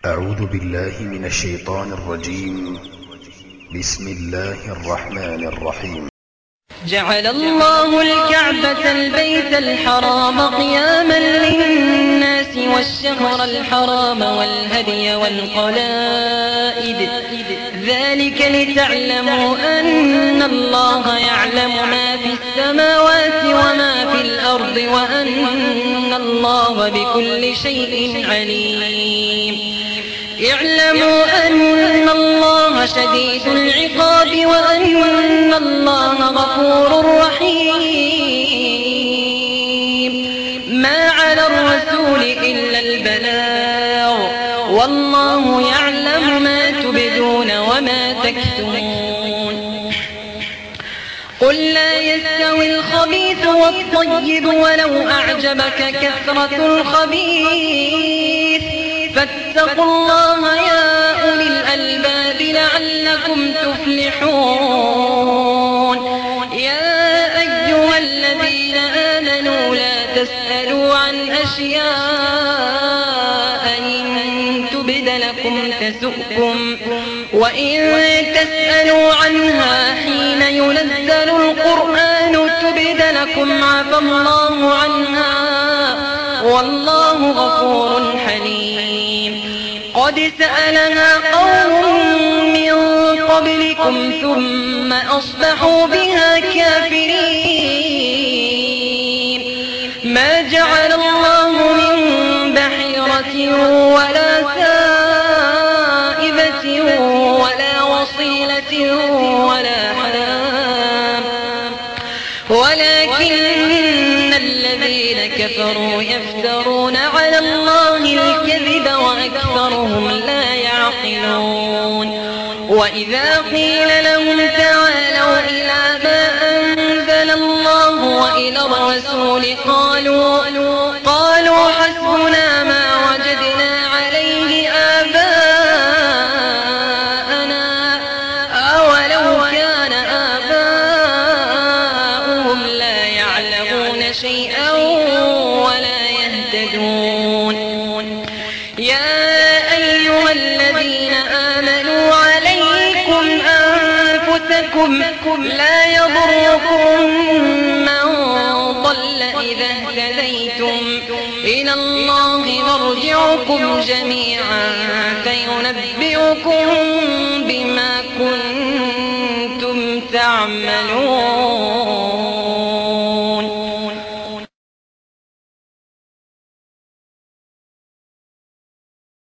أعوذ بالله من الشيطان الرجيم. بسم الله الرحمن الرحيم. جعل الله الكعبة البيت الحرام قياما للناس والشهر الحرام والهدي والقلائد ذلك لتعلموا أن الله يعلم ما في السماوات وما في الأرض وأن الله بكل شيء عليم. اعلموا أن الله شديد العقاب وأن الله غفور رحيم. ما على الرسول إلا البلاغ والله يعلم ما تبدون وما تكتمون. قل لا يستوي الخبيث والطيب ولو أعجبك كثرة الخبيث فاتقوا الله يا أولي الألباب لعلكم تفلحون. يا أيها الذين آمنوا لا تسألوا عن أشياء إن تبد لكم تسؤكم وإن تسألوا عنها حين ينزل القرآن تبد لكم عفى الله عنها والله غفور حليم. قد سألها قوم من قبلكم ثم أصبحوا بها كافرين. ما جعل الله من بحيرة ولا سائبة ولا وصيلة ولا حام ولكن الذين كفروا يفترون على الله الكذب وأكثرهم لا يعقلون. وإذا قيل لهم تعالوا إلى ما أنزل الله وإلى الرسول قالوا حسبنا ما وجدنا عليه آباءنا أولو كان آباؤهم لا يعلمون شيئا ولا يهتدون. يا أيها الذين آمنوا عليكم أنفسكم لا يضركم من ضل إذا اهتديتم إلى الله مرجعكم جميعا فينبئكم بما كنتم تعملون.